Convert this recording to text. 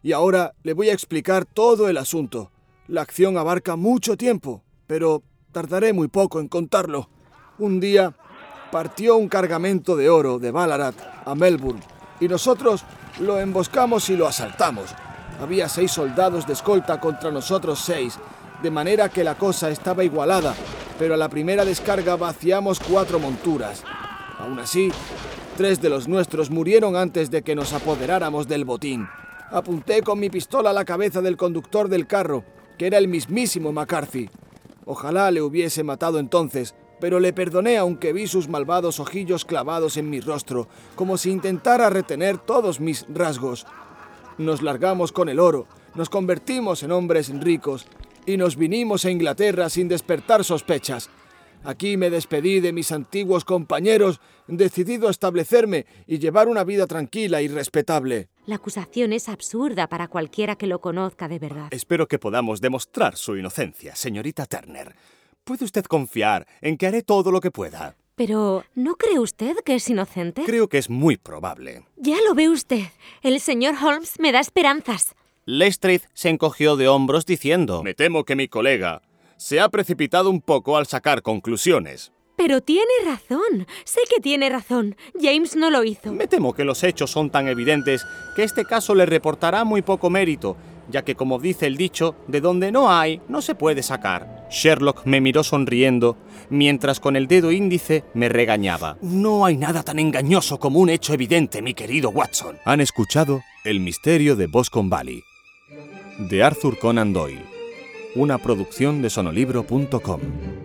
y ahora le voy a explicar todo el asunto. La acción abarca mucho tiempo, pero tardaré muy poco en contarlo. Un día partió un cargamento de oro de Ballarat a Melbourne y nosotros lo emboscamos y lo asaltamos. Había 6 soldados de escolta contra nosotros 6, de manera que la cosa estaba igualada, pero a la primera descarga vaciamos 4 monturas. Aún así, 3 de los nuestros murieron antes de que nos apoderáramos del botín. Apunté con mi pistola a la cabeza del conductor del carro, que era el mismísimo McCarthy. Ojalá le hubiese matado entonces, pero le perdoné aunque vi sus malvados ojillos clavados en mi rostro, como si intentara retener todos mis rasgos. Nos largamos con el oro, nos convertimos en hombres ricos y nos vinimos a Inglaterra sin despertar sospechas. Aquí me despedí de mis antiguos compañeros, decidido a establecerme y llevar una vida tranquila y respetable. La acusación es absurda para cualquiera que lo conozca de verdad. Espero que podamos demostrar su inocencia, señorita Turner. Puede usted confiar en que haré todo lo que pueda. Pero, ¿no cree usted que es inocente? Creo que es muy probable. Ya lo ve usted. El señor Holmes me da esperanzas. Lestrade se encogió de hombros diciendo: «Me temo que mi colega se ha precipitado un poco al sacar conclusiones». Pero tiene razón. Sé que tiene razón. James no lo hizo. Me temo que los hechos son tan evidentes que este caso le reportará muy poco mérito, ya que, como dice el dicho, de donde no hay, no se puede sacar. Sherlock me miró sonriendo, mientras con el dedo índice me regañaba. «No hay nada tan engañoso como un hecho evidente, mi querido Watson». Han escuchado El misterio de Boscombe Valley, de Arthur Conan Doyle, una producción de sonolibro.com.